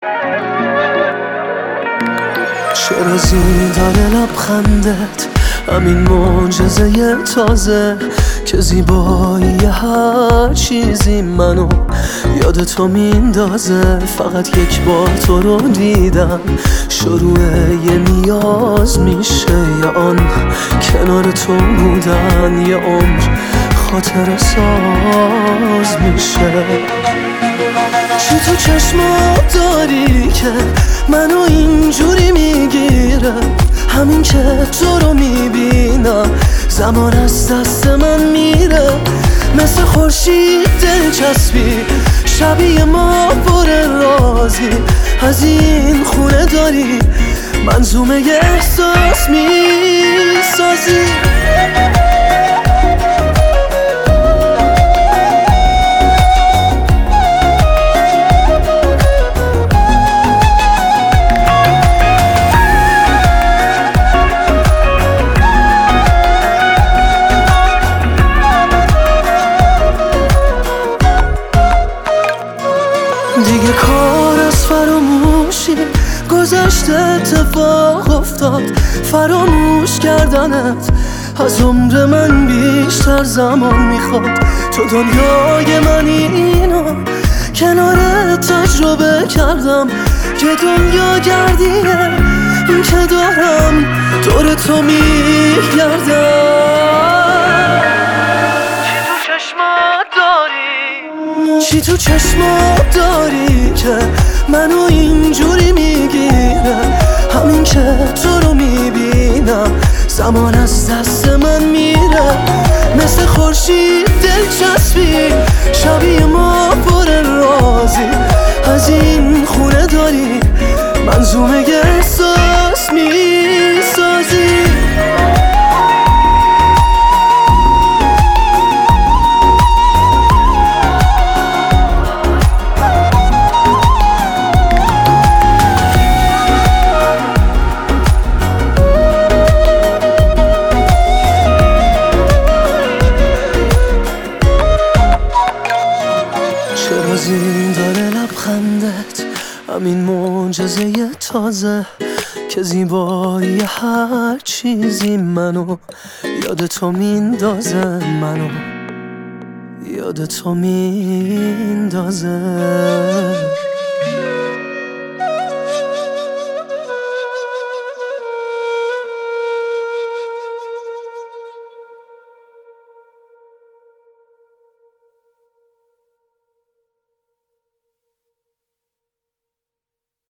چرا زین داره لبخندت، همین معجزه تازه که زیبایی هر چیزی منو یاد تو میندازه. فقط یک بار تو رو دیدم شروع یه نیاز میشه، یا آن کنار تو بودن یه عمر خاطر ساز میشه. چی تو چشمات داری که منو اینجوری میگیره؟ همین که تو رو میبینم زمان از دست من میره. مثل خورشید دلچسبی شبیه ما پر رازی، از این خونه داری منظومه احساس میسازی. دیگه کار از فراموشی گذشته، اتفاق افتاد فراموش کردنت از عمر من بیشتر زمان میخواد. تو دنیای منی، اینو کنارت تجربه کردم که دنیا گردیه این که دارم دور تو میگردم. چی تو چشمات داری که منو اینجوری میگیره؟ همین که تو رو میبینم زمان از دست من میره. مثل خورشید دلچسبی شبیه ما پر رازی، از این خونه داری منظومه احساس میسازی. چرا زین داره لبخندت، همین معجزه تازه که زیبایی هر چیزی منو یاد تو میندازه، منو یاد تو میندازه.